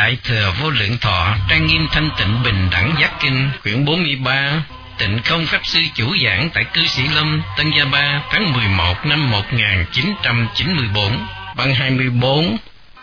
Đại Thừa Vô Lượng Thọ Trang Nghiêm Thanh Tịnh Bình Đẳng Giác Kinh quyển 43. Tịnh Không Pháp Sư chủ giảng tại Cư Sĩ Lâm, Tân Gia Ba, tháng 11 năm 1994, bằng 24.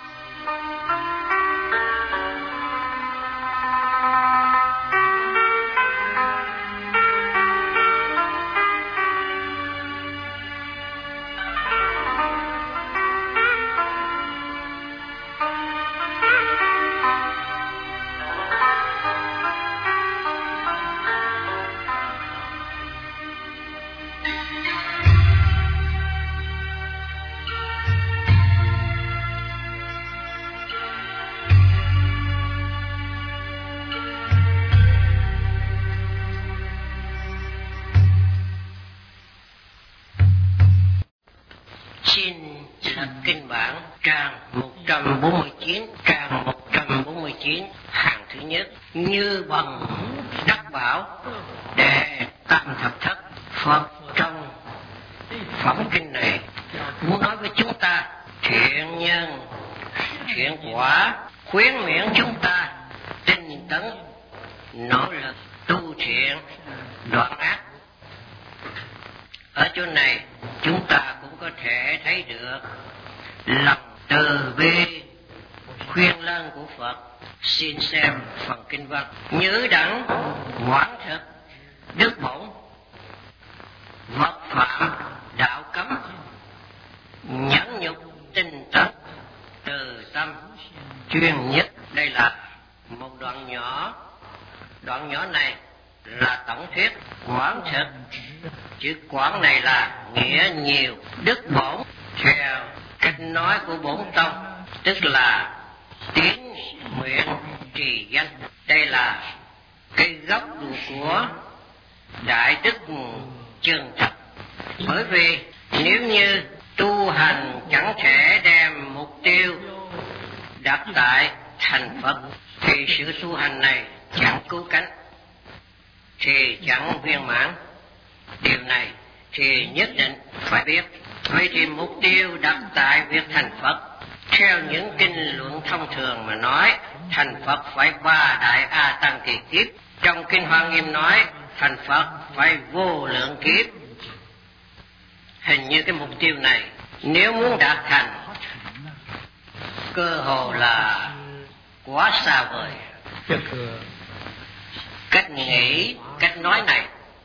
Cách nghĩ, cách nói này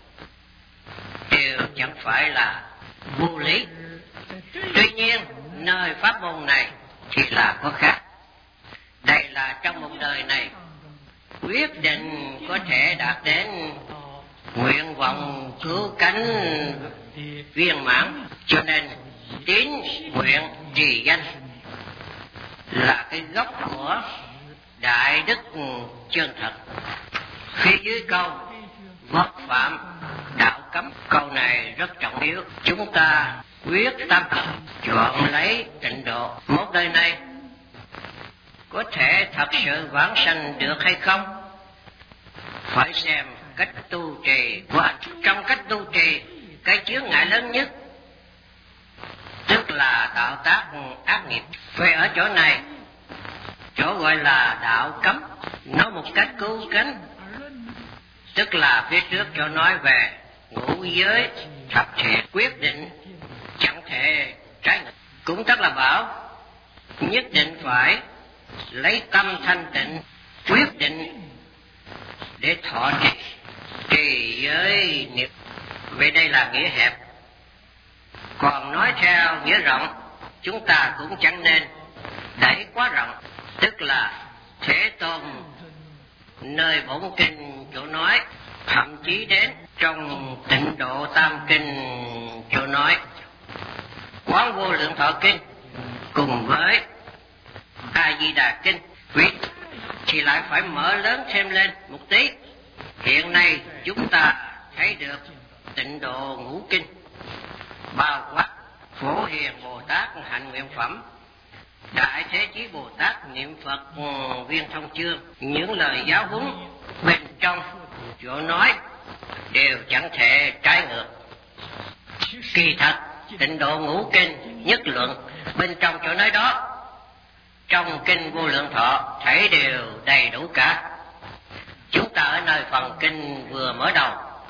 đều chẳng phải là vô lý. Tuy nhiên nơi pháp môn này thì là có khác. Đây là trong một đời này quyết định có thể đạt đến nguyện vọng cứu cánh viên mãn, cho nên tín nguyện trì danh là cái gốc của đại đức chân thật. Phía dưới câu bất phạm đạo cấm, câu này rất trọng yếu. Chúng ta quyết tâm chọn lấy tịnh độ, một đời này có thể thật sự vãng sanh được hay không, phải xem cách tu trì của anh. Trong cách tu trì, cái chướng ngại lớn nhất tức là tạo tác ác nghiệp. Về ở chỗ này, chỗ gọi là đạo cấm, nói một cách cứu cánh, tức là phía trước chỗ nói về ngũ giới thập thiện, quyết định chẳng thể trái nghịch. Cũng tức là bảo nhất định phải lấy tâm thanh tịnh, quyết định để thọ trì giới niệm. Về đây là nghĩa hẹp. Còn nói theo nghĩa rộng, chúng ta cũng chẳng nên đẩy quá rộng, tức là Thế Tôn nơi bổn kinh chỗ nói, thậm chí đến trong Tịnh Độ Tam Kinh chỗ nói, Quán Vô Lượng Thọ Kinh cùng với A Di Đà Kinh thì lại phải mở lớn thêm lên một tí. Hiện nay chúng ta thấy được Tịnh Độ Ngũ Kinh bao quát Phổ Hiền Bồ Tát hạnh nguyện phẩm, Đại Thế Chí Bồ Tát niệm Phật viên thông chương, những lời giáo huấn bên trong chỗ nói đều chẳng thể trái ngược. Kỳ thật Tịnh Độ Ngũ Kinh nhất luận bên trong chỗ nói đó trong kinh Vô Lượng Thọ thấy đều đầy đủ cả. Chúng ta ở nơi phần kinh vừa mở đầu,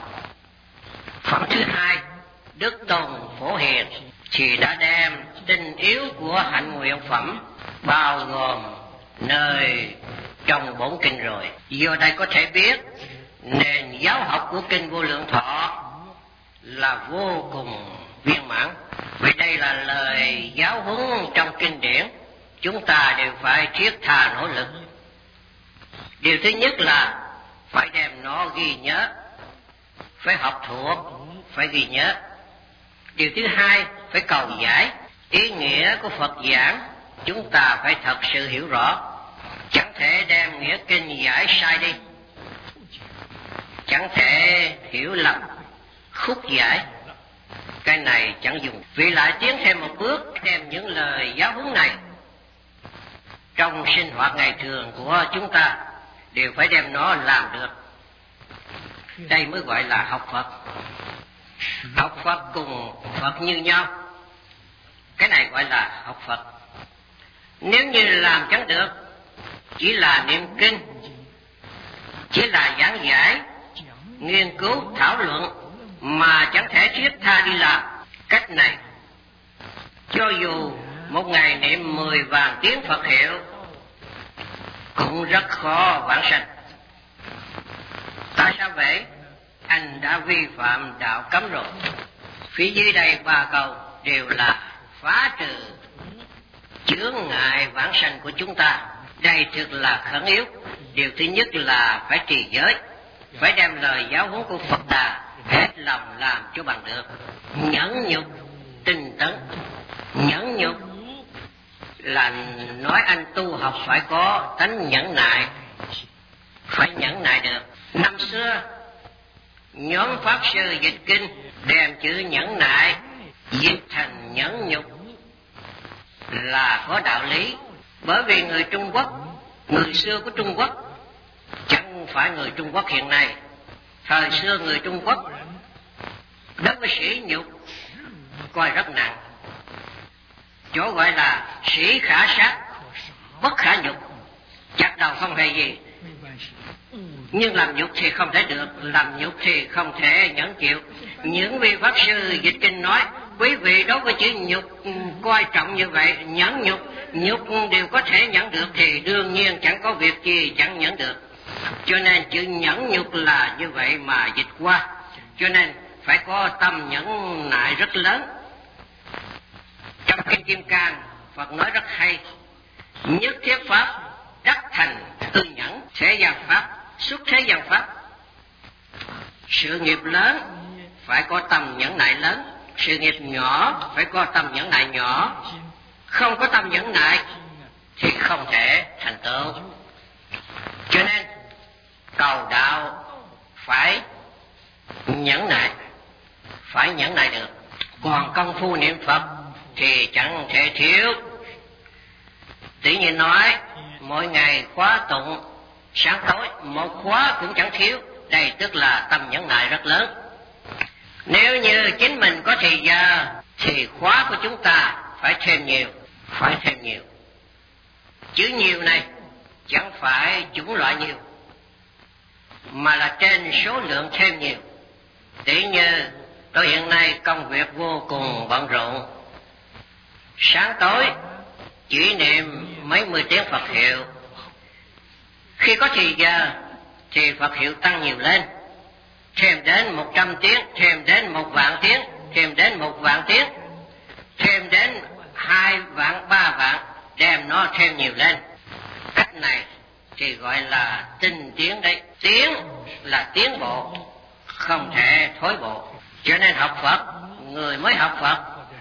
phần thứ hai, Đức Tôn Phổ Hiền thì đã đem tinh yếu của hạnh nguyện phẩm bao gồm nơi trong 4 kinh rồi. Do đây có thể biết nền giáo học của kinh Vô Lượng Thọ là vô cùng viên mãn. Vì đây là lời giáo huấn trong kinh điển, chúng ta đều phải thiết tha nỗ lực. Điều thứ nhất là phải đem nó ghi nhớ, phải học thuộc, phải ghi nhớ. Điều thứ hai, phải cầu giải. Ý nghĩa của Phật giảng chúng ta phải thật sự hiểu rõ, chẳng thể đem nghĩa kinh giải sai đi, chẳng thể hiểu lầm khúc giải, cái này chẳng dùng. Vì lại tiến thêm một bước, đem những lời giáo huấn này trong sinh hoạt ngày thường của chúng ta đều phải đem nó làm được. Đây mới gọi là học Phật. Học Phật cùng Phật như nhau, cái này gọi là học Phật. Nếu như làm chẳng được, chỉ là niệm kinh, chỉ là giảng giải, nghiên cứu, thảo luận mà chẳng thể thiết tha đi làm, cách này cho dù một ngày niệm 10 vạn tiếng Phật hiệu cũng rất khó vãng sanh. Tại sao vậy? Anh đã vi phạm đạo cấm rồi. Phía dưới đây 3 câu đều là phá trừ chướng ngại vãng sanh của chúng ta. Đây thực là khẩn yếu. Điều thứ nhất là phải trì giới, phải đem lời giáo huấn của Phật Đà hết lòng làm cho bằng được. Nhẫn nhục, tinh tấn. Nhẫn nhục là nói anh tu học phải có tánh nhẫn nại, phải nhẫn nại được. Năm xưa nhóm Pháp Sư dịch kinh đem chữ nhẫn nại dịch thành nhẫn nhục là có đạo lý. Bởi vì người Trung Quốc, người xưa của Trung Quốc, chẳng phải người Trung Quốc hiện nay, thời xưa người Trung Quốc đối với sỉ nhục coi rất nặng. Chỗ gọi là sĩ khả sát, bất khả nhục, chặt đầu không hề gì. Nhưng làm nhục thì không thể được, làm nhục thì không thể nhẫn chịu. Những vị Pháp Sư dịch kinh nói, quý vị đối với chữ nhục coi trọng như vậy, nhẫn nhục, nhục đều có thể nhẫn được thì đương nhiên chẳng có việc gì chẳng nhẫn được. Cho nên chữ nhẫn nhục là như vậy mà dịch qua. Cho nên phải có tâm nhẫn nại rất lớn. Trong kinh Kim Cang, Phật nói rất hay: nhất thiết pháp đắc thành ư nhẫn, thế gian pháp xuất thế gian pháp. Sự nghiệp lớn phải có tâm nhẫn nại lớn, sự nghiệp nhỏ phải có tâm nhẫn nại nhỏ. Không có tâm nhẫn nại thì không thể thành tựu. Cho nên cầu đạo phải nhẫn nại, phải nhẫn nại được. Còn công phu niệm Phật thì chẳng thể thiếu. Tự nhiên nói mỗi ngày khóa tụng sáng tối một khóa cũng chẳng thiếu. Đây tức là tâm nhẫn nại rất lớn. Nếu như chính mình có thời giờ thì khóa của chúng ta phải thêm nhiều, phải thêm nhiều. Chữ nhiều này chẳng phải chủng loại nhiều, mà là trên số lượng thêm nhiều. Tỷ như tôi hiện nay công việc vô cùng bận rộn, sáng tối chỉ niệm mấy mươi tiếng Phật hiệu. Khi có thời giờ thì Phật hiệu tăng nhiều lên, thêm đến 100 tiếng, thêm đến 1 vạn tiếng, thêm đến 1 vạn tiếng, thêm đến 2 vạn, 3 vạn, đem nó thêm nhiều lên. Cách này thì gọi là tinh tiến đấy. Tiến là tiến bộ, không thể thối bộ. Cho nên học Phật, người mới học Phật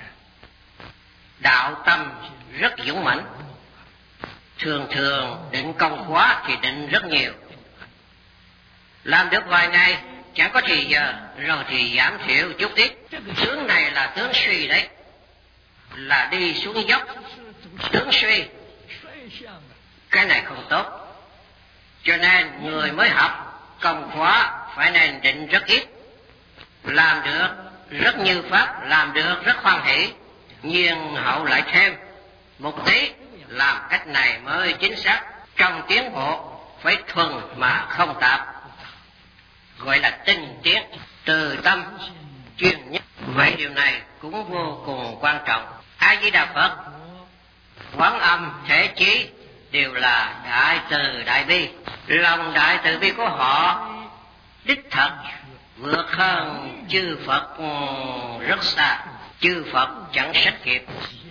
đạo tâm rất dũng mãnh. Thường thường định công khóa thì định rất nhiều, làm được vài ngày chẳng có thì giờ rồi thì giảm thiểu chút ít. Tướng này là tướng suy đấy, là đi xuống dốc, tướng suy. Cái này không tốt. Cho nên người mới học công khóa phải nên định rất ít, làm được rất như pháp, làm được rất hoan hỷ, nhưng hậu lại thêm một tí làm cách này mới chính xác. Trong tiến bộ phải thuần mà không tạp, gọi là tinh tiến, từ tâm chuyên nhất. Vậy điều này cũng vô cùng quan trọng. A Di Đà Phật, Quán Âm, Thể Chí đều là đại từ đại bi. Lòng đại từ bi của họ đích thật vượt hơn chư Phật rất xa, chư Phật chẳng sách kịp.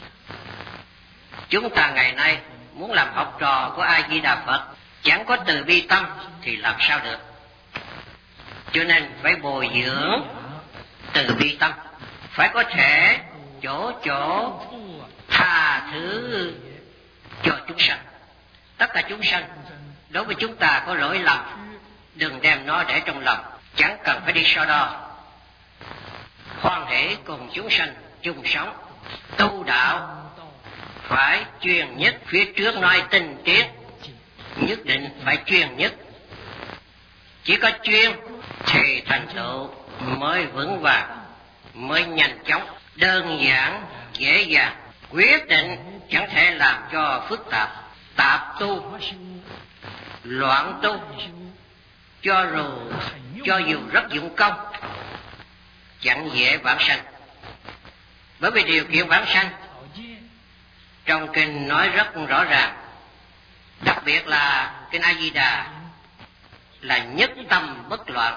Chúng ta ngày nay muốn làm học trò của A Di Đà Phật, chẳng có từ bi tâm thì làm sao được. Cho nên phải bồi dưỡng từ bi tâm, phải có thể chỗ tha thứ cho chúng sanh. Tất cả chúng sanh đối với chúng ta có lỗi lầm, đừng đem nó để trong lòng, chẳng cần phải đi so đo. Hoan hỷ cùng chúng sanh chung sống. Tu đạo phải chuyên nhất, phía trước nói tinh tiến, nhất định phải chuyên nhất. Chỉ có chuyên thì thành tựu mới vững vàng, mới nhanh chóng. Đơn giản dễ dàng, quyết định chẳng thể làm cho phức tạp. Tạp tu, loạn tu, cho dù rất dụng công, chẳng dễ vãng sanh. Bởi vì điều kiện vãng sanh trong kinh nói rất rõ ràng, đặc biệt là kinh A Di Đà là nhất tâm bất loạn.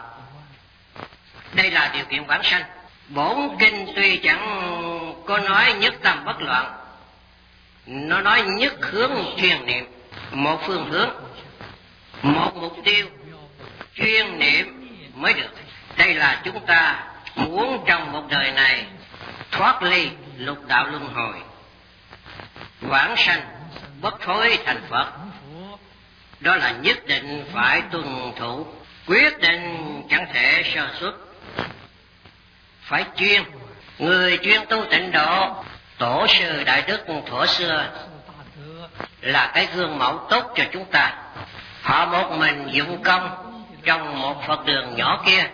Đây là điều kiện vãng sanh. Bổn kinh tuy chẳng có nói nhất tâm bất loạn, nó nói nhất hướng chuyên niệm, một phương hướng, một mục tiêu, chuyên niệm mới được. Đây là chúng ta muốn trong một đời này thoát ly lục đạo luân hồi, vãng sanh bất thối thành Phật. Đó là nhất định phải tuân thủ, quyết định chẳng thể sơ suất. Phải chuyên, người chuyên tu tịnh độ, tổ sư đại đức thuở xưa là cái gương mẫu tốt cho chúng ta. Họ một mình dụng công trong một Phật đường nhỏ kia,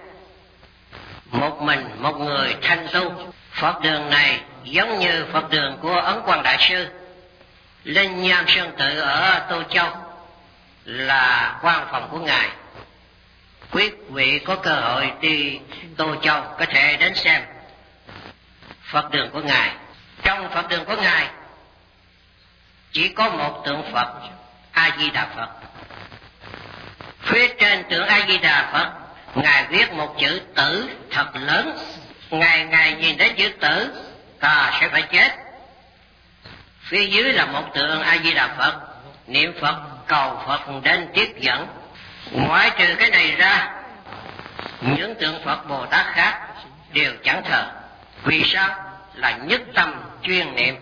một mình một người thanh tu. Phật đường này giống như Phật đường của Ấn Quang Đại Sư. Linh Nham Sơn Tự ở Tô Châu là quan phòng của Ngài. Quý vị có cơ hội đi Tô Châu có thể đến xem Phật đường của Ngài. Trong Phật đường của Ngài chỉ có một tượng Phật A Di Đà Phật. Phía trên tượng A Di Đà Phật, Ngài viết một chữ tử thật lớn. Ngài nhìn đến chữ tử, ta sẽ phải chết. Phía dưới là một tượng A Di Đà Phật, niệm Phật cầu Phật đến tiếp dẫn. Ngoại trừ cái này ra, những tượng Phật Bồ Tát khác đều chẳng thờ. Vì sao? Là nhất tâm chuyên niệm.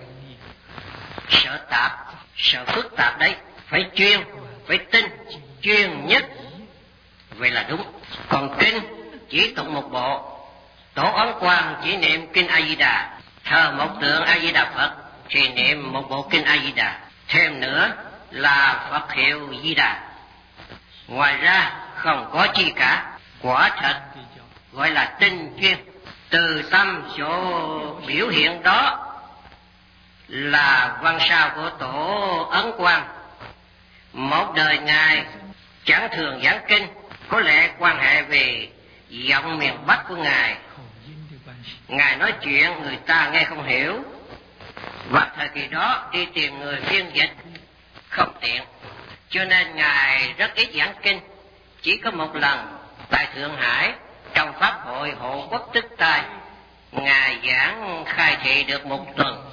Sợ tạp, sợ phức tạp đấy, phải chuyên, phải tinh, chuyên nhất. Vậy là đúng. Còn kinh chỉ tụng một bộ. Tổ Ấn Quang chỉ niệm kinh A Di Đà, thờ một tượng A Di Đà Phật thì niệm một bộ kinh A Di Đà. Thêm nữa là Phật hiệu Di Đà. Ngoài ra không có chi cả. Quả thật gọi là tinh chuyên. Từ tâm chỗ biểu hiện đó là văn sao của Tổ Ấn Quang. Một đời Ngài chẳng thường giảng kinh, có lẽ quan hệ về giọng miền Bắc của Ngài. Ngài nói chuyện người ta nghe không hiểu, và thời kỳ đó đi tìm người phiên dịch không tiện, cho nên Ngài rất ít giảng kinh. Chỉ có một lần tại Thượng Hải trong pháp hội Hộ Quốc Tức Tai, Ngài giảng khai thị được một tuần.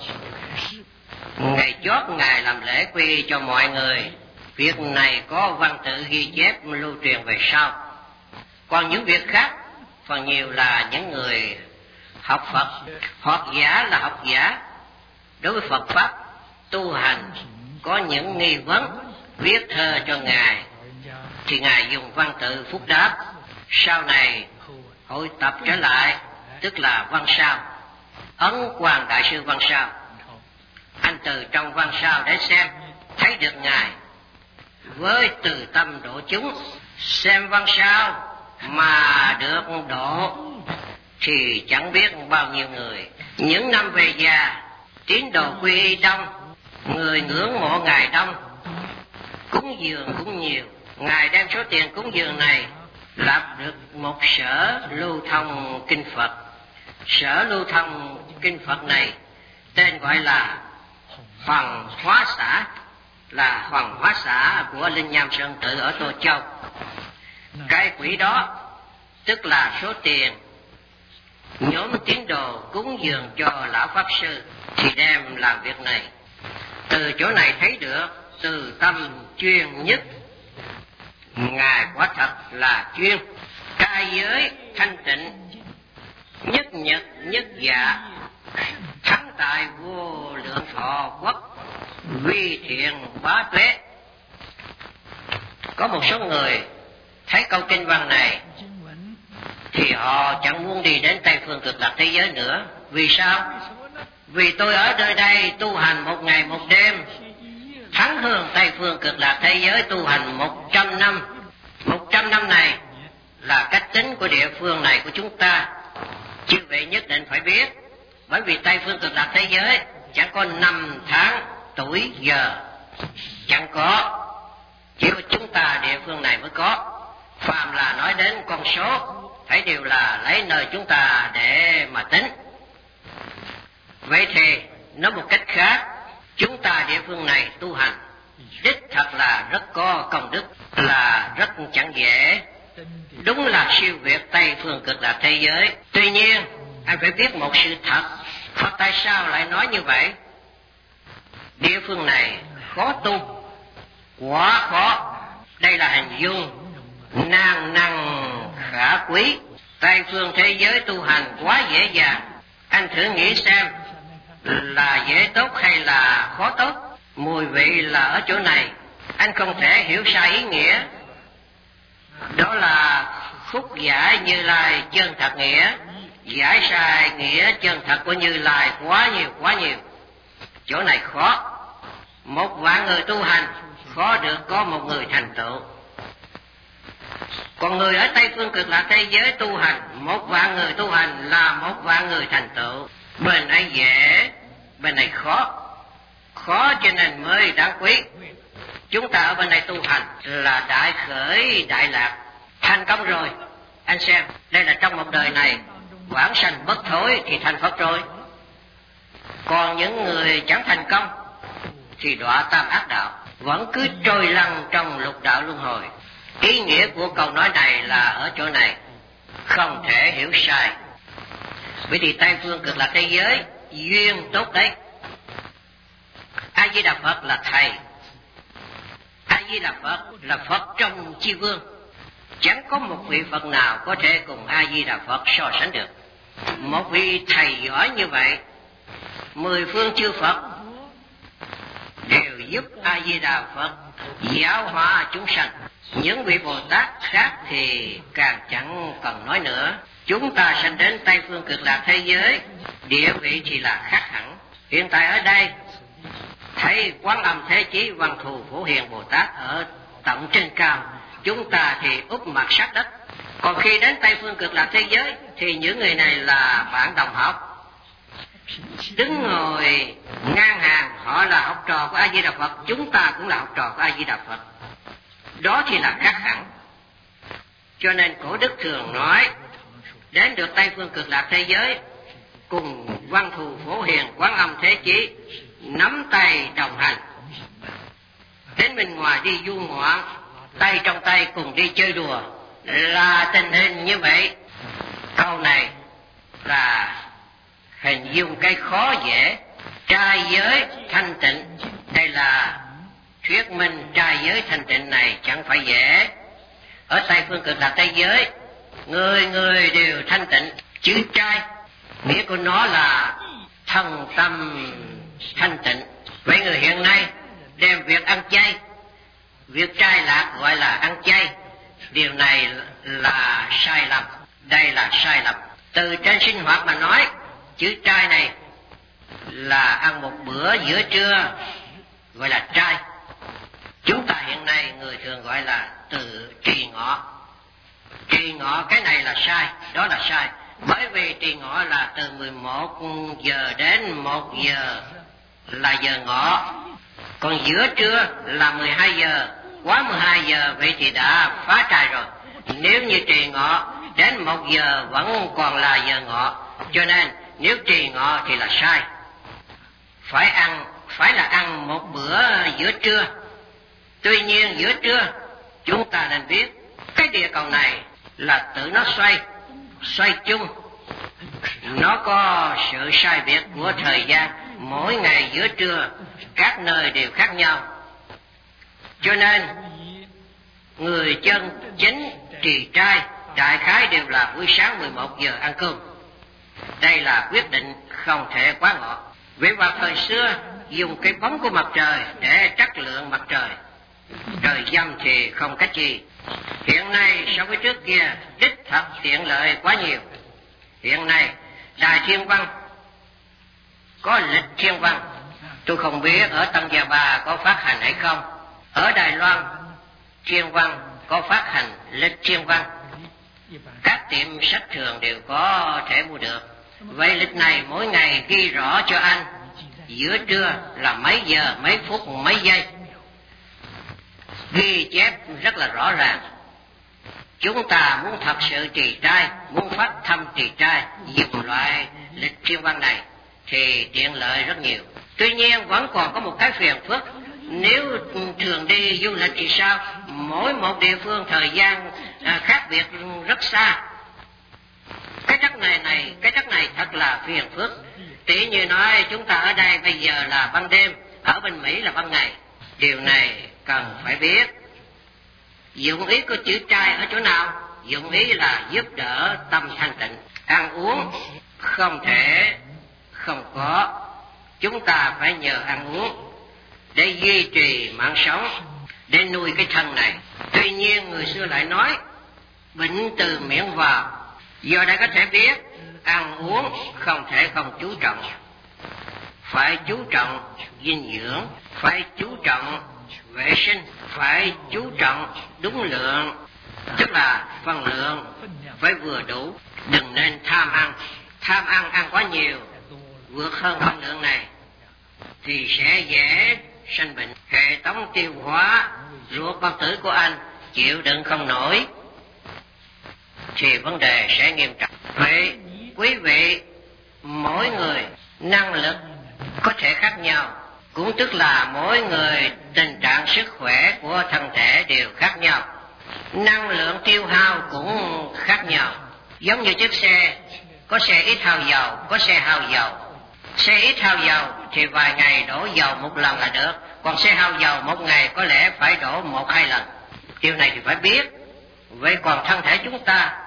Ngày chót Ngài làm lễ quy y cho mọi người. Việc này có văn tự ghi chép lưu truyền về sau. Còn những việc khác phần nhiều là những người học Phật. Học giả là học giả. Đối với Phật Pháp tu hành có những nghi vấn, viết thơ cho Ngài thì Ngài dùng văn tự phúc đáp. Sau này hội tập trở lại, tức là văn sao, Ấn Quang Đại Sư văn sao. Anh từ trong văn sao để xem, thấy được Ngài với từ tâm độ chúng. Xem văn sao mà được độ thì chẳng biết bao nhiêu người. Những năm về già, tín đồ quy y đông người ngưỡng mộ Ngài đông, cúng dường cũng nhiều. Ngài đem số tiền cúng dường này lập được một sở lưu thông kinh Phật. Sở lưu thông kinh Phật này tên gọi là Hoàng Hóa Xã, là Hoàng Hóa Xã của Linh Nham Sơn Tự ở Tô Châu. Cái quỹ đó tức là số tiền nhóm tín đồ cúng dường cho lão pháp sư thì đem làm việc này. Từ chỗ này thấy được từ tâm chuyên nhất, Ngài quả thật là chuyên trai giới thanh tịnh, nhất nhật nhất dạ, thắng tại vô lượng thọ quốc, vi thiện bá tuế. Có một số người thấy câu kinh văn này thì họ chẳng muốn đi đến Tây Phương Cực Lạc thế giới nữa. Vì sao? Vì tôi ở nơi đây tu hành một ngày một đêm, thắng hơn Tây Phương Cực Lạc thế giới tu hành 100 năm. 100 năm này là cách tính của địa phương này của chúng ta. Chư vị nhất định phải biết, bởi vì Tây Phương Cực Lạc thế giới chẳng có năm tháng tuổi giờ, chẳng có, chỉ có chúng ta địa phương này mới có. Phàm là nói đến con số phải đều là lấy nơi chúng ta để mà tính. Vậy thì nói một cách khác, chúng ta địa phương này tu hành đích thật là rất có công đức, là rất chẳng dễ, đúng là siêu việt Tây Phương Cực Lạc thế giới. Tuy nhiên anh phải biết một sự thật, Phật tại sao lại nói như vậy? Địa phương này khó tu, quá khó. Đây là hình dung nan năng khả quý. Tây phương thế giới tu hành quá dễ dàng. Anh thử nghĩ xem là dễ tốt hay là khó tốt. Mùi vị là ở chỗ này, anh không thể hiểu sai ý nghĩa. Đó là khúc giải Như Lai chân thật nghĩa, giải sai nghĩa chân thật của Như Lai quá nhiều. Chỗ này khó. 1.000.000 người tu hành khó được có một người thành tựu. Còn người ở Tây Phương Cực Lạc thế giới tu hành, 1.000.000 người tu hành là 1.000.000 người thành tựu. Bên ấy dễ, bên này khó. Khó cho nên mới đáng quý. Chúng ta ở bên này tu hành là đại khởi đại lạc, thành công rồi. Anh xem, đây là trong một đời này quảng sanh bất thối thì thành Phật rồi. Còn những người chẳng thành công thì đọa tam ác đạo, vẫn cứ trôi lăn trong lục đạo luân hồi. Ý nghĩa của câu nói này là ở chỗ này, không thể hiểu sai. Bởi vì Tây Phương Cực Lạc thế giới duyên tốt đấy. A Di Đà Phật là thầy, A Di Đà Phật là Phật trong chi vương. Chẳng có một vị Phật nào có thể cùng A Di Đà Phật so sánh được. Một vị thầy giỏi như vậy, 10 phương chư Phật đều giúp A Di Đà Phật giáo hóa chúng sanh. Những vị Bồ Tát khác thì càng chẳng cần nói nữa. Chúng ta sanh đến Tây Phương Cực Lạc thế giới, địa vị thì là khác hẳn. Hiện tại ở đây thấy Quán Âm Thế Chí Văn Thù Phổ Hiền Bồ Tát ở tận trên cao, chúng ta thì úp mặt sát đất. Còn khi đến Tây Phương Cực Lạc thế giới thì những người này là bạn đồng học, đứng ngồi ngang hàng, họ là học trò của A Di Đà Phật, chúng ta cũng là học trò của A Di Đà Phật. Đó thì là khác hẳn. Cho nên cổ đức thường nói, đến được Tây Phương Cực Lạc thế giới cùng Văn Thù Phổ Hiền Quán Âm Thế Chí nắm tay đồng hành, đến bên ngoài đi du ngoạn, tay trong tay cùng đi chơi đùa, là tình hình như vậy. Câu này là hình dung cái khó dễ. Trai giới thanh tịnh, đây là thuyết minh trai giới thanh tịnh này chẳng phải dễ. Ở Tây Phương Cực Lạc thế giới người người đều thanh tịnh. Chữ trai nghĩa của nó là thân tâm thanh tịnh. Vậy người hiện nay đem việc ăn chay, việc trai lạc gọi là ăn chay, điều này là sai lầm. Đây là sai lầm. Từ trên sinh hoạt mà nói, chữ trai này là ăn một bữa giữa trưa gọi là trai. Chúng ta hiện nay người thường gọi là từ trì ngọ. Trì ngọ cái này là sai, đó là sai. Bởi vì trì ngọ là từ 11 giờ đến 1 giờ là giờ ngọ. Còn giữa trưa là 12 giờ, quá 12 giờ vậy thì đã phá trai rồi. Nếu như trì ngọ đến 1 giờ vẫn còn là giờ ngọ, cho nên nếu trì ngọ thì là sai. Phải là ăn một bữa giữa trưa. Tuy nhiên giữa trưa chúng ta nên biết cái địa cầu này là tự nó xoay chung. Nó có sự sai biệt của thời gian, mỗi ngày giữa trưa các nơi đều khác nhau. Cho nên người chân chính trì trai đại khái đều là buổi sáng 11 giờ ăn cơm. Đây là quyết định không thể quá ngọ. Vì vào thời xưa dùng cái bóng của mặt trời để trắc lượng mặt trời, trời dâm thì không cách gì. Hiện nay so với trước kia đích thật tiện lợi quá nhiều. Hiện nay Đài Thiên Văn có lịch thiên văn, tôi không biết ở Tân Gia Ba có phát hành hay không. Ở Đài Loan Thiên Văn có phát hành lịch thiên văn, các tiệm sách thường đều có thể mua được. Vậy lịch này mỗi ngày ghi rõ cho anh giữa trưa là mấy giờ, mấy phút, mấy giây, ghi chép rất là rõ ràng. Chúng ta muốn thật sự trì trai, muốn phát thâm trì trai, dùng loại lịch thiên văn này thì tiện lợi rất nhiều. Tuy nhiên vẫn còn có một cái phiền phức. Nếu thường đi du lịch thì sao? Mỗi một địa phương thời gian khác biệt rất xa. Cái chất này thật là phiền phức. Tỷ như nói chúng ta ở đây bây giờ là ban đêm, ở bên Mỹ là ban ngày. Điều này cần phải biết. Dụng ý của chữ trai ở chỗ nào? Dụng ý là giúp đỡ tâm thanh tịnh. Ăn uống không thể không có. Chúng ta phải nhờ ăn uống để duy trì mạng sống, để nuôi cái thân này. Tuy nhiên người xưa lại nói bệnh từ miệng vào. Do đây có thể biết ăn uống không thể không chú trọng. Phải chú trọng dinh dưỡng, phải chú trọng vệ sinh, phải chú trọng đúng lượng, tức là phần lượng phải vừa đủ. Đừng nên tham ăn, ăn quá nhiều, vượt hơn phần lượng này thì sẽ dễ sanh bệnh. Hệ thống tiêu hóa, ruột bao tử của anh chịu đựng không nổi thì vấn đề sẽ nghiêm trọng. Vậy quý vị, mỗi người năng lực có thể khác nhau, cũng tức là mỗi người tình trạng sức khỏe của thân thể đều khác nhau, năng lượng tiêu hao cũng khác nhau. Giống như chiếc xe, có xe ít hao dầu, có xe hao dầu. Xe ít hao dầu thì vài ngày đổ dầu một lần là được, còn xe hao dầu một ngày có lẽ phải đổ 1-2 lần. Điều này thì phải biết. Vậy còn thân thể chúng ta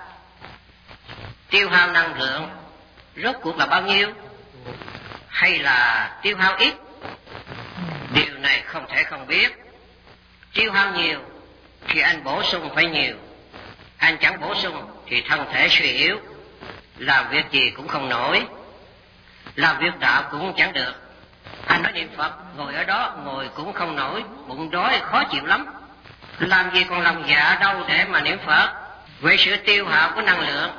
tiêu hao năng lượng rốt cuộc là bao nhiêu, hay là tiêu hao ít? Điều này không thể không biết. Tiêu hao nhiều thì anh bổ sung phải nhiều, anh chẳng bổ sung thì thân thể suy yếu, làm việc gì cũng không nổi, làm việc đạo cũng chẳng được. Anh nói niệm Phật, ngồi ở đó ngồi cũng không nổi, bụng đói khó chịu lắm, làm gì còn lòng dạ đâu để mà niệm Phật. Vậy sự tiêu hao của năng lượng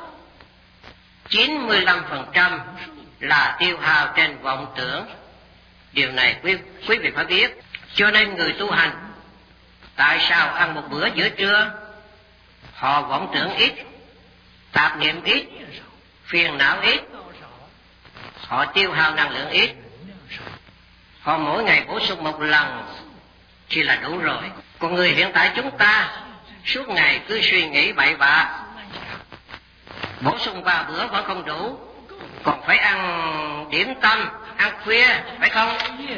95% là tiêu hao trên vọng tưởng. Điều này quý vị phải biết. Cho nên người tu hành tại sao ăn một bữa giữa trưa? Họ vọng tưởng ít, tạp niệm ít, phiền não ít, họ tiêu hao năng lượng ít. Họ mỗi ngày bổ sung một lần thì là đủ rồi. Còn người hiện tại chúng ta suốt ngày cứ suy nghĩ bậy bạ, bổ sung 3 bữa vẫn không đủ, còn phải ăn điểm tâm, ăn khuya, phải không?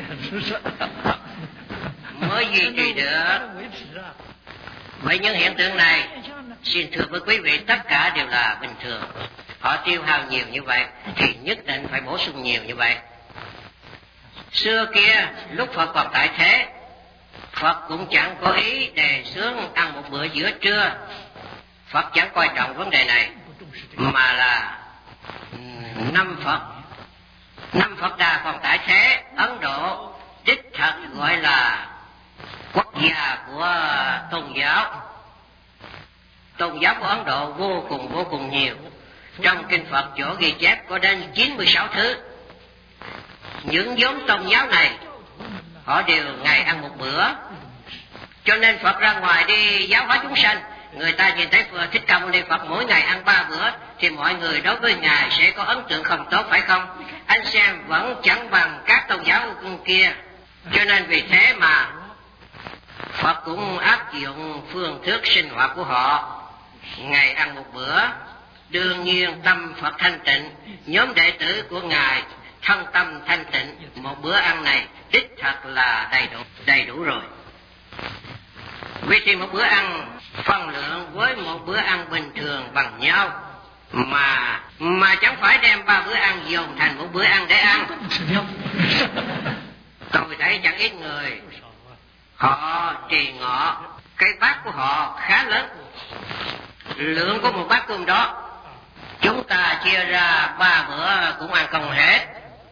Mới duy trì được. Vậy những hiện tượng này, xin thưa với quý vị, tất cả đều là bình thường. Họ tiêu hao nhiều như vậy thì nhất định phải bổ sung nhiều như vậy. Xưa kia lúc Phật còn tại thế, Phật cũng chẳng có ý đề xướng ăn một bữa giữa trưa. Phật chẳng coi trọng vấn đề này, mà là năm Phật Đà còn tại thế. Ấn Độ đích thật gọi là quốc gia của tôn giáo. Tôn giáo của Ấn Độ vô cùng nhiều. Trong kinh Phật chỗ ghi chép có đến 96 thứ. Những nhóm tôn giáo này họ đều ngày ăn một bữa. Cho nên Phật ra ngoài đi giáo hóa chúng sanh, người ta nhìn thấy Thích Ca Mâu Ni Phật mỗi ngày ăn 3 bữa thì mọi người đối với Ngài sẽ có ấn tượng không tốt, phải không? Anh xem vẫn chẳng bằng các tôn giáo kia. Cho nên vì thế mà Phật cũng áp dụng phương thức sinh hoạt của họ, ngày ăn một bữa. Đương nhiên tâm Phật thanh tịnh, nhóm đệ tử của Ngài thân tâm thanh tịnh, một bữa ăn này đích thật là đầy đủ rồi. Vì thì một bữa ăn phân lượng với một bữa ăn bình thường bằng nhau, mà chẳng phải đem 3 bữa ăn dồn thành một bữa ăn để ăn. Tôi thấy chẳng ít người họ trì ngọ, cái bát của họ khá lớn, lượng của một bát cơm đó chúng ta chia ra 3 bữa cũng ăn không hết.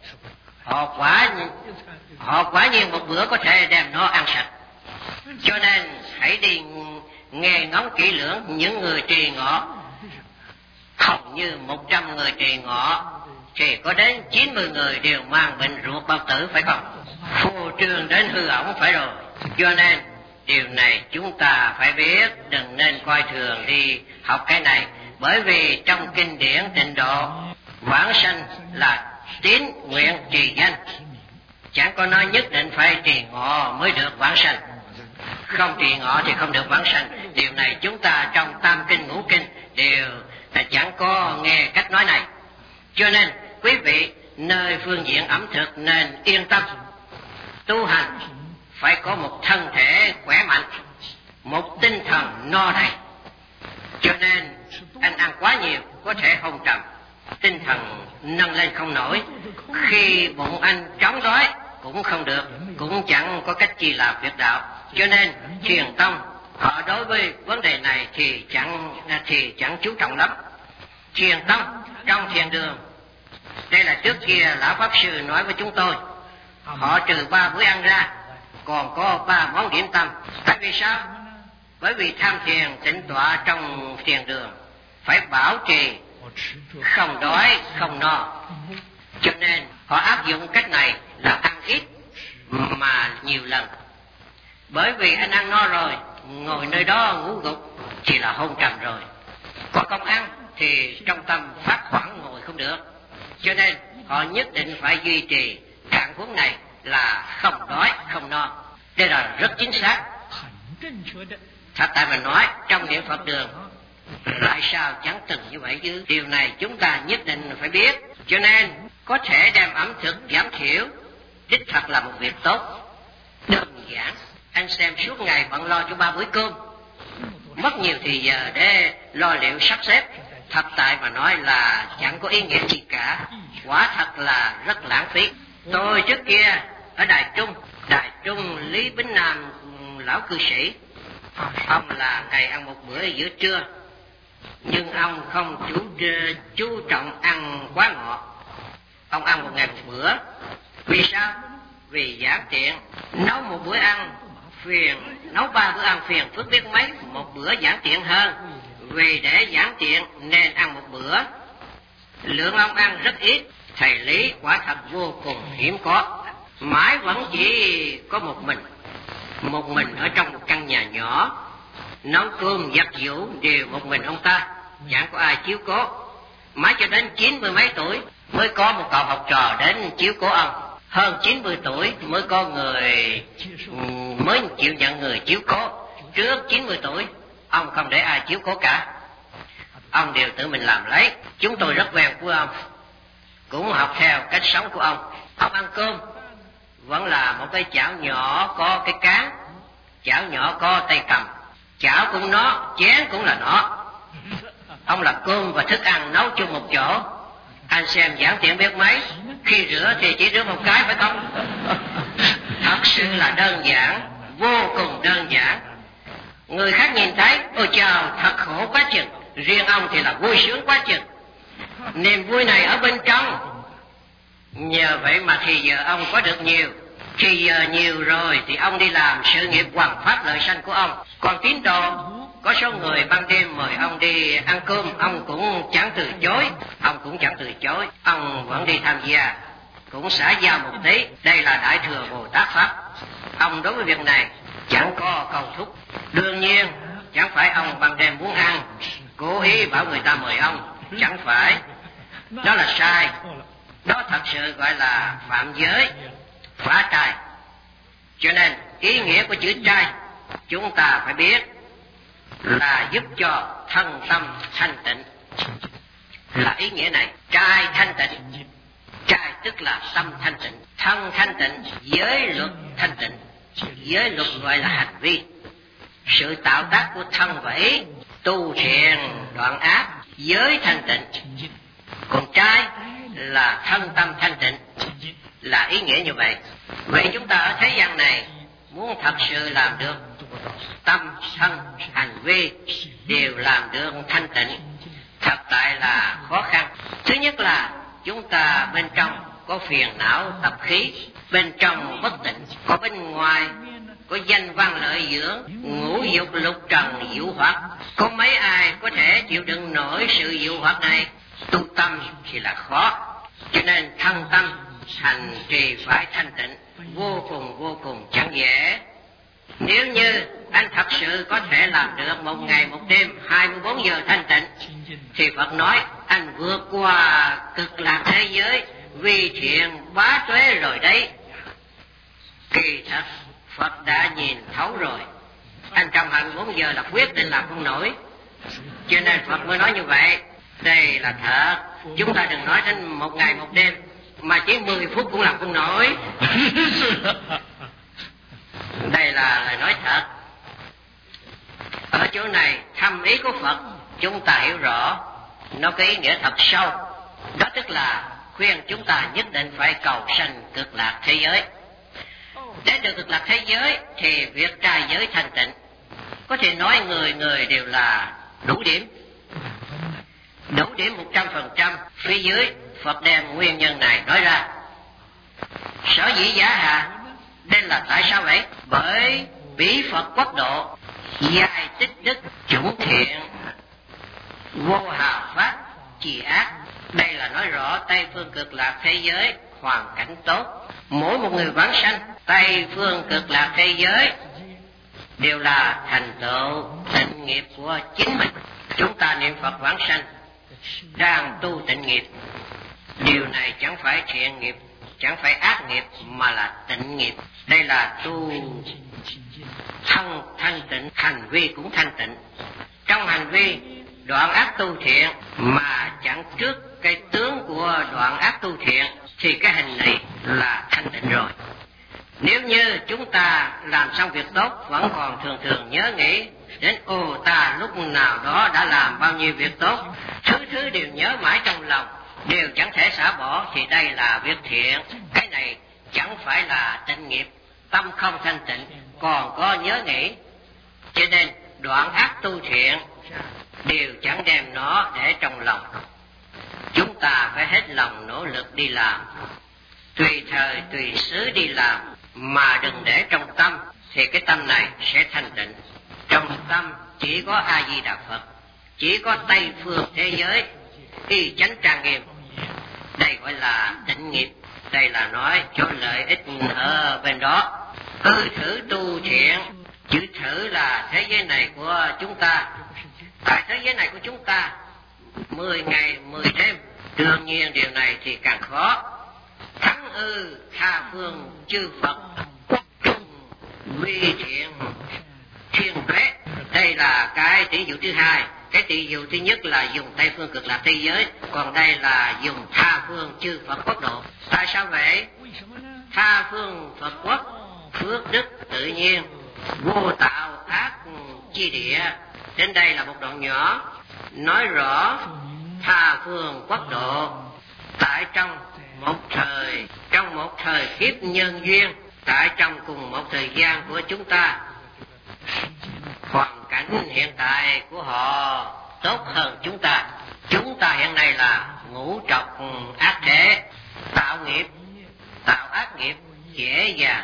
Họ quả nhiên một bữa có thể đem nó ăn sạch. Cho nên hãy đi nghe ngóng kỹ lưỡng những người trì ngọ. Hầu như 100 người trì ngọ thì có đến 90 người đều mang bệnh ruột bao tử, phải không? Phô trương đến hư ổng, phải rồi. Cho nên điều này chúng ta phải biết, đừng nên coi thường đi học cái này. Bởi vì trong kinh điển Tịnh Độ, vãng sanh là tín nguyện trì danh, chẳng có nói nhất định phải trì ngọ mới được vãng sanh, không trì ngọ thì không được vãng sanh. Điều này chúng ta trong Tam Kinh Ngũ Kinh đều chẳng có nghe cách nói này. Cho nên quý vị nơi phương diện ẩm thực nên yên tâm tu hành, phải có một thân thể khỏe mạnh, một tinh thần no đầy. Cho nên anh ăn quá nhiều có thể hôn trầm, tinh thần nâng lên không nổi. Khi bụng anh trống đói cũng không được, cũng chẳng có cách chi làm việc đạo. Cho nên Thiền Tông họ đối với vấn đề này thì chẳng chú trọng lắm. Thiền Tông trong thiền đường, đây là trước kia lão pháp sư nói với chúng tôi, họ trừ 3 bữa ăn ra còn có 3 món điểm tâm. Tại vì sao? Bởi vì tham thiền tĩnh tọa trong thiền đường phải bảo trì không đói không no, cho nên họ áp dụng cách này là ăn ít mà nhiều lần. Bởi vì anh ăn no rồi, ngồi nơi đó ngủ gục thì là hôn trầm rồi, còn không ăn thì trong tâm phát hoảng ngồi không được. Cho nên họ nhất định phải duy trì trạng huống này là không đói không no. Đây là rất chính xác. Thật tại mình nói trong niệm Phật đường tại sao chẳng từng như vậy chứ? Điều này chúng ta nhất định phải biết. Cho nên có thể đem ẩm thực giảm thiểu đích thật là một việc tốt, đơn giản. Anh xem suốt ngày bận lo cho 3 bữa cơm, mất nhiều thì giờ để lo liệu sắp xếp. Thật tại mà nói là chẳng có ý nghĩa gì cả, quả thật là rất lãng phí. Tôi trước kia ở Đài Trung Lý Bính Nam lão cư sĩ, ông là ngày ăn một bữa giữa trưa, nhưng ông không chú trọng ăn quá ngọt. Ông ăn một ngày một bữa. Vì sao? Vì giản tiện. Nấu một bữa ăn phiền, nấu 3 bữa ăn phiền phức biết mấy, một bữa giản tiện hơn. Vì để giản tiện nên ăn một bữa. Lượng ông ăn rất ít. Thầy Lý quả thật vô cùng hiếm có, mãi vẫn chỉ có một mình ở trong một căn nhà nhỏ, nấu cơm giặt giũ đều một mình ông ta, chẳng có ai chiếu cố. Mãi cho đến 90 mấy tuổi mới có một cậu học trò đến chiếu cố ông. Hơn 90 tuổi mới có người mới chịu nhận người chiếu cố. Trước 90 tuổi ông không để ai chiếu cố cả, ông đều tự mình làm lấy. Chúng tôi rất quen của ông, cũng học theo cách sống của ông. Ông ăn cơm vẫn là một cái chảo nhỏ có cái cán, chảo nhỏ có tay cầm, chảo cũng nó, chén cũng là nó. Ông làm cơm và thức ăn nấu chung một chỗ. Anh xem giản tiện biết mấy, khi rửa thì chỉ rửa một cái, phải không? Thật sự là đơn giản, vô cùng đơn giản. Người khác nhìn thấy, ôi chào, thật khổ quá chừng. Riêng ông thì là vui sướng quá chừng. Niềm vui này ở bên trong. Nhờ vậy mà thì giờ ông có được nhiều. Khi giờ nhiều rồi thì ông đi làm sự nghiệp hoằng pháp lợi sanh của ông. Còn tín đồ, có số người ban đêm mời ông đi ăn cơm, ông cũng chẳng từ chối. Ông vẫn đi tham gia, cũng xã giao một tí. Đây là Đại Thừa Bồ Tát Pháp. Ông đối với việc này chẳng có cầu thúc. Đương nhiên chẳng phải ông ban đêm muốn ăn, cố ý bảo người ta mời ông, chẳng phải. Đó là sai. Đó thật sự gọi là phạm giới, phá trai. Cho nên ý nghĩa của chữ trai chúng ta phải biết là giúp cho thân tâm thanh tịnh, là ý nghĩa này. Trai thanh tịnh, trai tức là tâm thanh tịnh, thân thanh tịnh, giới luật thanh tịnh. Giới luật gọi là hành vi, sự tạo tác của thân và ý, tu thiện đoạn ác, giới thanh tịnh. Còn trai là thân tâm thanh tịnh, là ý nghĩa như vậy. Vậy chúng ta ở thế gian này muốn thật sự làm được tâm, thân, hành vi đều làm được thanh tịnh, thật tại là khó khăn. Thứ nhất là chúng ta bên trong có phiền não tập khí, bên trong bất tịnh, có bên ngoài có danh văn lợi dưỡng, ngũ dục lục trần dụ hoặc. Có mấy ai có thể chịu đựng nổi sự dụ hoặc này? Tu tâm thì là khó. Cho nên thân tâm hành trì phải thanh tịnh, vô cùng chẳng dễ. Nếu như anh thật sự có thể làm được một ngày một đêm 24 giờ thanh tịnh, thì Phật nói anh vượt qua cực lạc thế giới vì thiện bá tuế rồi đấy. Kỳ thật Phật đã nhìn thấu rồi, anh trong 24 giờ là quyết định làm không nổi, cho nên Phật mới nói như vậy. Đây là thật, chúng ta đừng nói đến một ngày một đêm, mà chỉ 10 phút cũng làm không nổi. Đây là lời nói thật. Ở chỗ này thâm ý của Phật chúng ta hiểu rõ, nó có ý nghĩa thật sâu. Đó tức là khuyên chúng ta nhất định phải cầu sanh cực lạc thế giới. Để được cực lạc thế giới thì việc trai giới thanh tịnh, có thể nói người người đều là đủ điểm 100%. Phía dưới Phật đem nguyên nhân này nói ra. Sở dĩ giá hạ, đây là tại sao vậy? Bởi bỉ Phật quốc độ dài tích đức chủng thiện, vô hào pháp trì ác. Đây là nói rõ Tây phương cực lạc thế giới hoàn cảnh tốt. Mỗi một người vãng sanh Tây phương cực lạc thế giới đều là thành tựu tịnh nghiệp của chính mình. Chúng ta niệm Phật vãng sanh đang tu tịnh nghiệp, điều này chẳng phải thiện nghiệp, chẳng phải ác nghiệp, mà là tịnh nghiệp. Đây là tu thân thanh tịnh, hành vi cũng thanh tịnh. Trong hành vi đoạn ác tu thiện mà chẳng trước cái tướng của đoạn ác tu thiện thì cái hình này là thanh tịnh rồi. Nếu như chúng ta làm xong việc tốt vẫn còn thường nhớ nghĩ đến ta lúc nào đó đã làm bao nhiêu việc tốt, thứ đều nhớ mãi trong lòng, đều chẳng thể xả bỏ, thì đây là việc thiện. Cái này chẳng phải là tịnh nghiệp, tâm không thanh tịnh, còn có nhớ nghĩ. Cho nên đoạn ác tu thiện đều chẳng đem nó để trong lòng. Chúng ta phải hết lòng nỗ lực đi làm, tùy thời tùy xứ đi làm, mà đừng để trong tâm, thì cái tâm này sẽ thanh tịnh. Trong tâm chỉ có A Di Đà Phật, chỉ có Tây phương thế giới y chánh trang nghiêm. Đây gọi là tịnh nghiệp. Đây là nói chỗ lợi ích ở bên đó. Cứ thử tu thiện. Chữ thử là thế giới này của chúng ta. Tại thế giới này của chúng ta 10 ngày 10 đêm, đương nhiên điều này thì càng khó. Thắng tha phương chư Phật trung vi thiện thiên tuế. Đây là cái tỷ dụ thứ hai. Cái tỷ dụ thứ nhất là dùng Tây phương cực lạc thế giới, còn đây là dùng tha phương chư Phật quốc độ. Tại sao vậy? Tha phương Phật quốc, phước đức tự nhiên, vô tạo ác chi địa. Đến đây là một đoạn nhỏ nói rõ tha phương quốc độ. Tại trong một thời kiếp nhân duyên, tại trong cùng một thời gian của chúng ta, hoàn cảnh hiện tại của họ tốt hơn chúng ta. Chúng ta hiện nay là ngũ trọc ác thể, tạo ác nghiệp dễ dàng,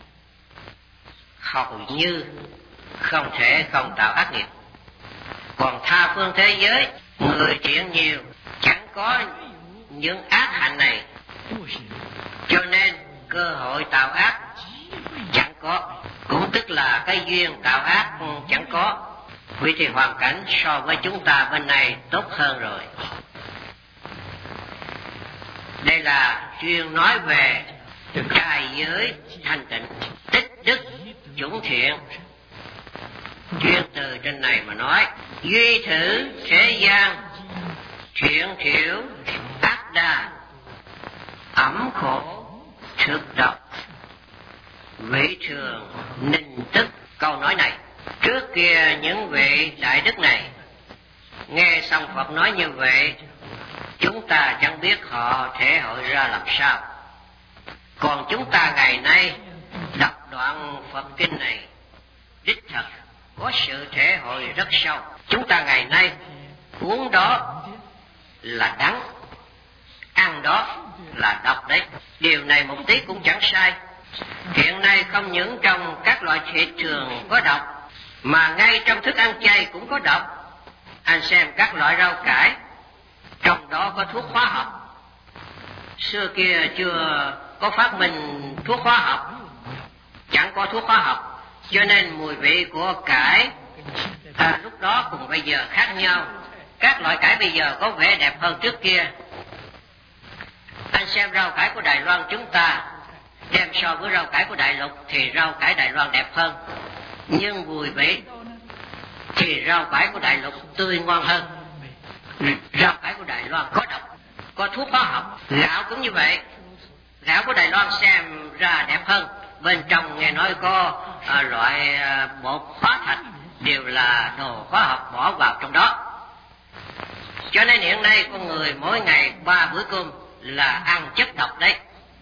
hầu như không thể không tạo ác nghiệp. Còn tha phương thế giới, người thiện nhiều, chẳng có những ác hạnh này, cho nên cơ hội tạo ác có, cũng tức là cái duyên tạo ác chẳng có. Vì thì hoàn cảnh so với chúng ta bên này tốt hơn rồi. Đây là chuyên nói về trai giới thanh tịnh, tích đức chủng thiện. Chuyên từ trên này mà nói, duy thử thế gian, chuyện thiểu ác đa, ẩm khổ thực độc, vị thường ninh tức. Câu nói này, trước kia những vị đại đức này nghe xong Phật nói như vậy, chúng ta chẳng biết họ thể hội ra làm sao. Còn chúng ta ngày nay đọc đoạn Phật kinh này, đích thật có sự thể hội rất sâu. Chúng ta ngày nay uống đó là đắng, ăn đó là độc đấy. Điều này một tí cũng chẳng sai. Hiện nay không những trong các loại thịt thường có độc, mà ngay trong thức ăn chay cũng có độc. Anh xem các loại rau cải, trong đó có thuốc hóa học. Xưa kia chưa có phát minh thuốc hóa học, chẳng có thuốc hóa học, cho nên mùi vị của cải lúc đó cùng bây giờ khác nhau. Các loại cải bây giờ có vẻ đẹp hơn trước kia. Anh xem rau cải của Đài Loan chúng ta, đem so với rau cải của Đại Lục thì rau cải Đài Loan đẹp hơn. Nhưng mùi vị thì rau cải của Đại Lục tươi ngon hơn. Rau cải của Đài Loan có độc, có thuốc hóa học. Gạo cũng như vậy. Gạo của Đài Loan xem ra đẹp hơn, bên trong nghe nói có loại bột hóa thạch, đều là đồ hóa học bỏ vào trong đó. Cho nên hiện nay con người mỗi ngày 3 bữa cơm là ăn chất độc đấy.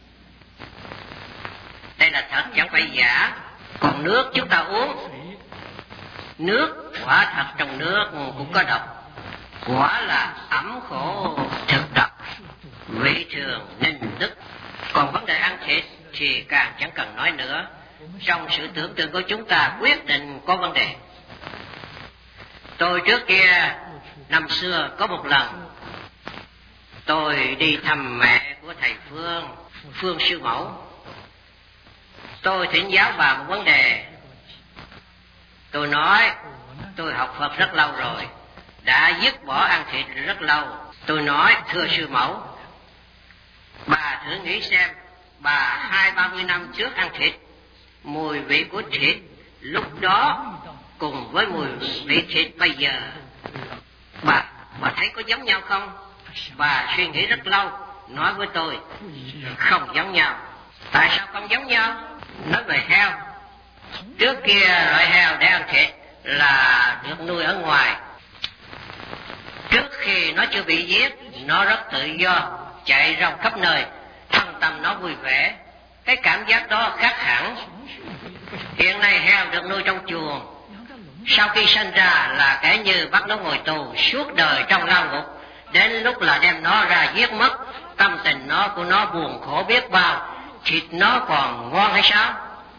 Đây là thật chẳng phải giả. Còn nước chúng ta uống, nước quả thật trong nước cũng có độc, quả là ẩm khổ thực độc, vị thường ninh đức. Còn vấn đề ăn thịt thì càng chẳng cần nói nữa. Trong sự tưởng tượng của chúng ta quyết định có vấn đề. Tôi trước kia năm xưa có một lần tôi đi thăm mẹ của thầy Phương sư mẫu. Tôi thỉnh giáo bà một vấn đề. Tôi nói tôi học Phật rất lâu rồi, đã dứt bỏ ăn thịt rất lâu. Tôi nói thưa sư mẫu, bà thử nghĩ xem, bà 20-30 năm trước ăn thịt, mùi vị của thịt lúc đó cùng với mùi vị thịt bây giờ, bà thấy có giống nhau không? Bà suy nghĩ rất lâu, nói với tôi không giống nhau. Tại sao không giống nhau? Nói về heo, trước kia loại heo để ăn thịt là được nuôi ở ngoài. Trước khi nó chưa bị giết, nó rất tự do, chạy rong khắp nơi, thân tâm nó vui vẻ. Cái cảm giác đó khác hẳn. Hiện nay heo được nuôi trong chuồng, sau khi sinh ra là kẻ như bắt nó ngồi tù suốt đời trong lao ngục, đến lúc là đem nó ra giết mất. Tâm tình của nó buồn khổ biết bao, thịt nó còn ngon hay sao?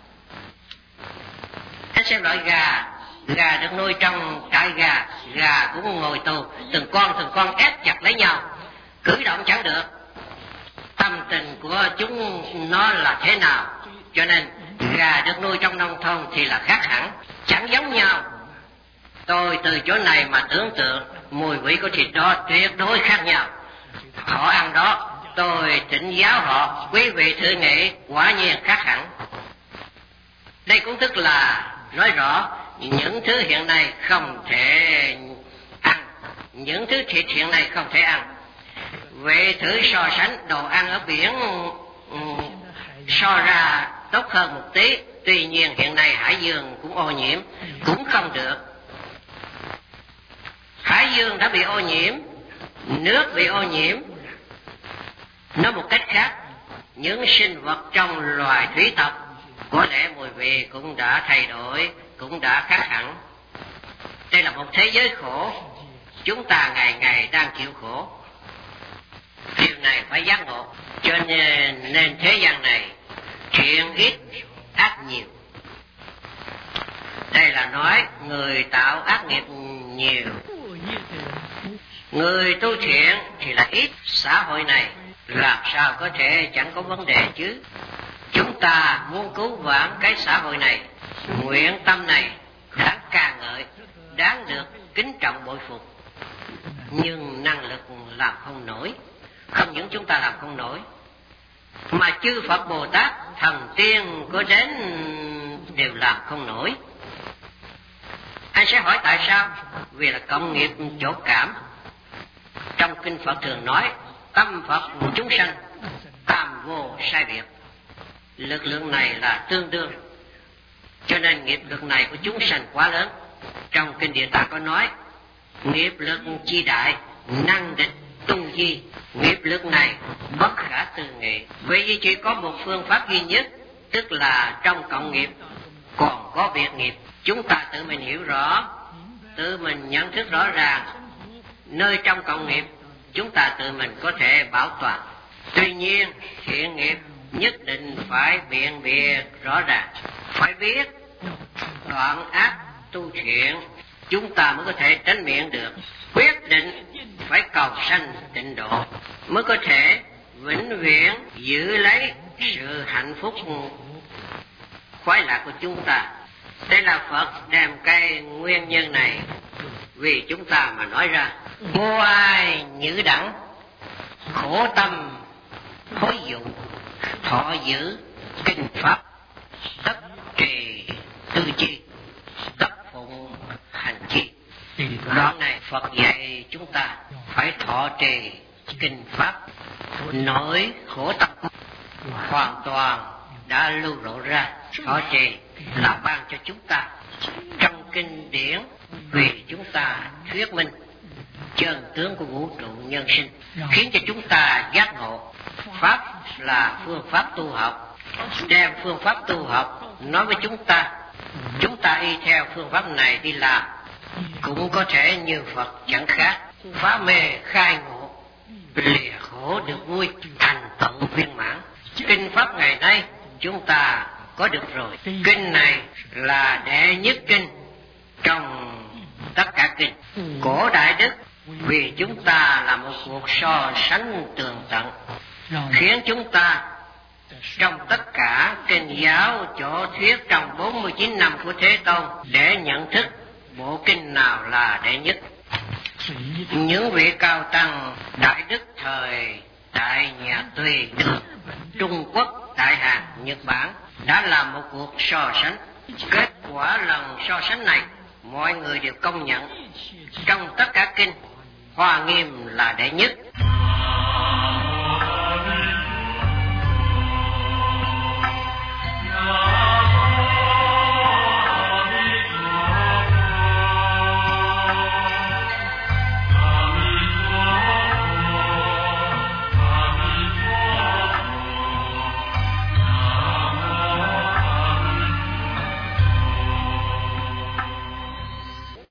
Anh xem loại gà được nuôi trong trại gà cũng ngồi tù, từng con ép chặt lấy nhau, cử động chẳng được. Tâm tình của chúng nó là thế nào? Cho nên gà được nuôi trong nông thôn thì là khác hẳn, chẳng giống nhau. Tôi từ chỗ này mà tưởng tượng mùi vị của thịt đó tuyệt đối khác nhau. Họ ăn đó, tôi thỉnh giáo họ, quý vị thử nghĩ, quả nhiên khác hẳn. Đây cũng tức là nói rõ những thứ hiện nay không thể ăn, những thứ thịt hiện nay không thể ăn. Vậy thử so sánh đồ ăn ở biển so ra tốt hơn một tí. Tuy nhiên hiện nay hải dương cũng ô nhiễm, cũng không được. Hải dương đã bị ô nhiễm, nước bị ô nhiễm. Nói một cách khác, những sinh vật trong loài thủy tộc có lẽ mùi vị cũng đã thay đổi, cũng đã khác hẳn. Đây là một thế giới khổ, chúng ta ngày ngày đang chịu khổ. Điều này phải giác ngộ. Cho nên thế gian này chuyện ít ác nhiều. Đây là nói người tạo ác nghiệp nhiều, người tu thiện thì là ít. Xã hội này làm sao có thể chẳng có vấn đề chứ? Chúng ta muốn cứu vãn cái xã hội này, nguyện tâm này đáng ca ngợi, đáng được kính trọng bội phục, nhưng năng lực làm không nổi. Không những chúng ta làm không nổi, mà chư Phật Bồ Tát, thần tiên có đến đều làm không nổi. Anh sẽ hỏi tại sao? Vì là cộng nghiệp chỗ cảm. Trong kinh Phật thường nói tâm Phật chúng sanh tam vô sai biệt. Lực lượng này là tương đương, cho nên nghiệp lực này của chúng sanh quá lớn. Trong kinh Địa Tạng có nói nghiệp lực chi đại, năng địch tung di. Nghiệp lực này bất khả tư nghị. Vì vậy chỉ có một phương pháp duy nhất, tức là trong cộng nghiệp còn có biệt nghiệp. Chúng ta tự mình hiểu rõ, tự mình nhận thức rõ ràng, nơi trong cộng nghiệp chúng ta tự mình có thể bảo toàn. Tuy nhiên thiện nghiệp nhất định phải biện biệt rõ ràng, phải biết đoạn ác tu thiện, chúng ta mới có thể tránh miệng được. Quyết định phải cầu sanh tịnh độ, mới có thể vĩnh viễn giữ lấy sự hạnh phúc khoái lạc của chúng ta. Đây là Phật đem cái nguyên nhân này vì chúng ta mà nói ra. Vô ai nhữ đẳng, khổ tâm hối dụng, thọ giữ kinh pháp, tất trì tư chi, tất phụng hành chi. Đoạn này Phật dạy chúng ta phải thọ trì kinh pháp, nỗi khổ tâm hoàn toàn đã lưu lộ ra. Thọ trì là ban cho chúng ta trong kinh điển, vì chúng ta thuyết minh chân tướng của vũ trụ nhân sinh, khiến cho chúng ta giác ngộ. Pháp là phương pháp tu học, đem phương pháp tu học nói với chúng ta y theo phương pháp này đi làm, cũng có thể như Phật chẳng khác. Phá mê khai ngộ, lìa khổ được vui, thành tận viên mãn. Kinh pháp ngày nay chúng ta có được rồi. Kinh này là đệ nhất kinh trong tất cả kinh. Cổ Đại Đức vì chúng ta là một cuộc so sánh tường tận, khiến chúng ta trong tất cả kinh giáo chỗ thuyết trong 49 năm của Thế Tôn để nhận thức bộ kinh nào là đệ nhất. Những vị cao tăng Đại Đức thời tại nhà Tùy Đường, Trung Quốc, Đại Hàn, Nhật Bản đã làm một cuộc so sánh. Kết quả lần so sánh này mọi người đều công nhận trong tất cả kinh Hoa Nghiêm là đệ nhất.